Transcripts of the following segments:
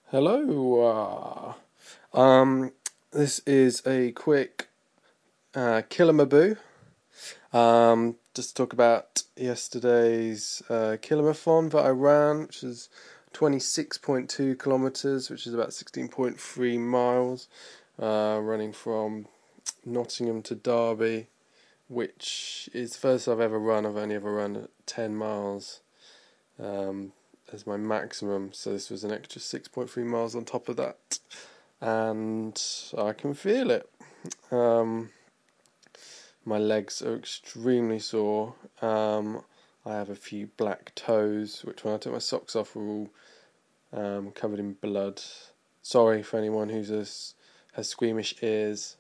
Hello. This is a quick Killamaboo. Just to talk about yesterday's Killamathon that I ran, which is 26.2 kilometres, which is about 16.3 miles, running from Nottingham to Derby, which is the first I've ever run. I've only ever run 10 miles. As my maximum, so this was an extra 6.3 miles on top of that, and I can feel it. My legs are extremely sore. I have a few black toes, which when I took my socks off were all covered in blood. Sorry for anyone who has squeamish ears.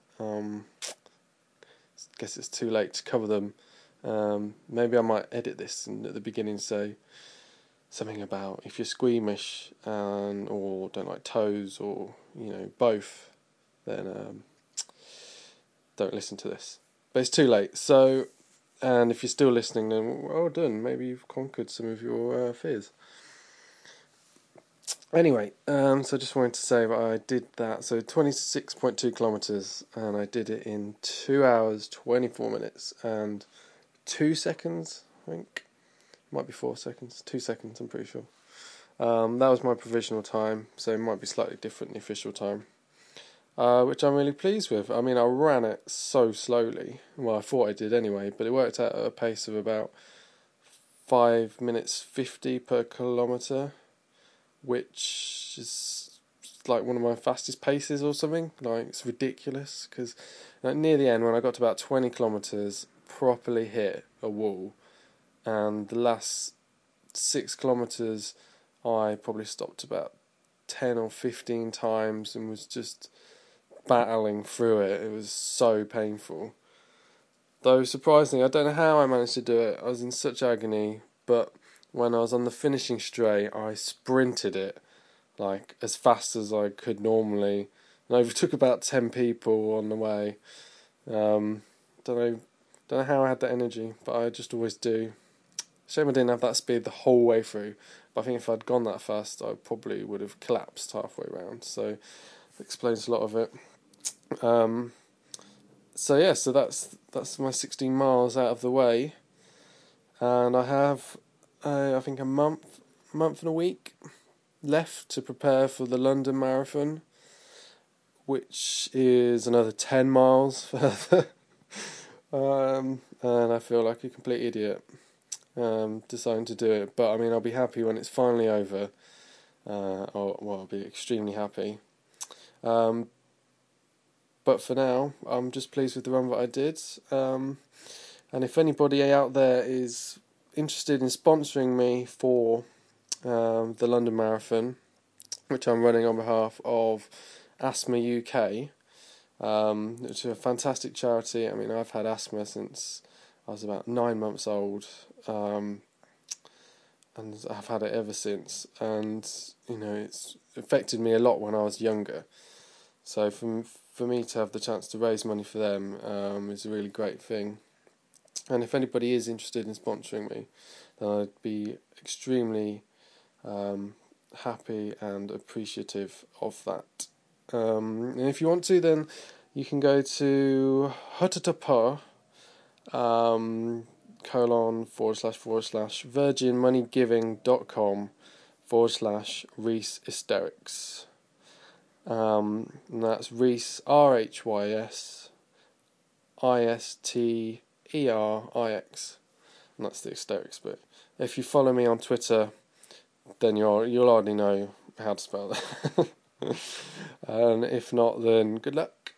Guess it's too late to cover them. Maybe I might edit this and at the beginning say something about if you're squeamish or don't like toes or both, then don't listen to this. But it's too late. So, and if you're still listening, then well done. Maybe you've conquered some of your fears. Anyway, so I just wanted to say that I did that. So 26.2 kilometres, and I did it in 2 hours, 24 minutes, and 2 seconds, I think. Might be 4 seconds, 2 seconds, I'm pretty sure. That was my provisional time, so it might be slightly different than the official time, which I'm really pleased with. I mean, I ran it so slowly. Well, I thought I did anyway, but it worked out at a pace of about 5 minutes 50 per kilometre, which is like one of my fastest paces or something. Like, it's ridiculous, because near the end, when I got to about 20 kilometres, properly hit a wall. And the last 6 kilometres, I probably stopped about 10 or 15 times and was just battling through it. It was so painful. Though surprisingly, I don't know how I managed to do it. I was in such agony, but when I was on the finishing straight, I sprinted it like as fast as I could normally. And I overtook about 10 people on the way. Don't know how I had that energy, but I just always do. Shame I didn't have that speed the whole way through, but I think if I'd gone that fast, I probably would have collapsed halfway around, so it explains a lot of it. So that's my 16 miles out of the way, and I have, I think, a month and a week left to prepare for the London Marathon, which is another 10 miles further, and I feel like a complete idiot. Deciding to do it, but I mean, I'll be happy when it's finally over. I'll be extremely happy. But for now, I'm just pleased with the run that I did. And if anybody out there is interested in sponsoring me for the London Marathon, which I'm running on behalf of Asthma UK, which is a fantastic charity. I mean, I've had asthma since I was about 9 months old, and I've had it ever since. And it's affected me a lot when I was younger. So for me to have the chance to raise money for them is a really great thing. And if anybody is interested in sponsoring me, then I'd be extremely happy and appreciative of that. And if you want to, then you can go to http virginmoneygiving.com/Reese Hysterics. And that's Reese, RHYSISTERIX, and that's the hysterics bit. If you follow me on Twitter, then you'll already know how to spell that. And if not, then good luck.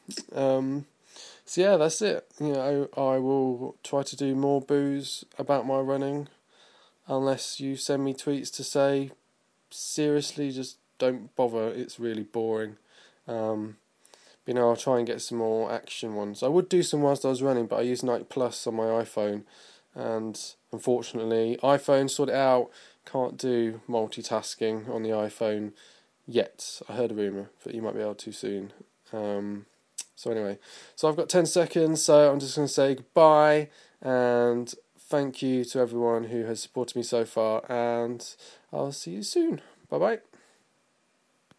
So yeah, that's it. I will try to do more boos about my running, unless you send me tweets to say, seriously, just don't bother, it's really boring. I'll try and get some more action ones. I would do some whilst I was running, but I use Nike Plus on my iPhone, and unfortunately, iPhone, sort it out, can't do multitasking on the iPhone yet. I heard a rumour that you might be able to soon. So anyway, so I've got 10 seconds, so I'm just going to say goodbye, and thank you to everyone who has supported me so far, and I'll see you soon. Bye-bye.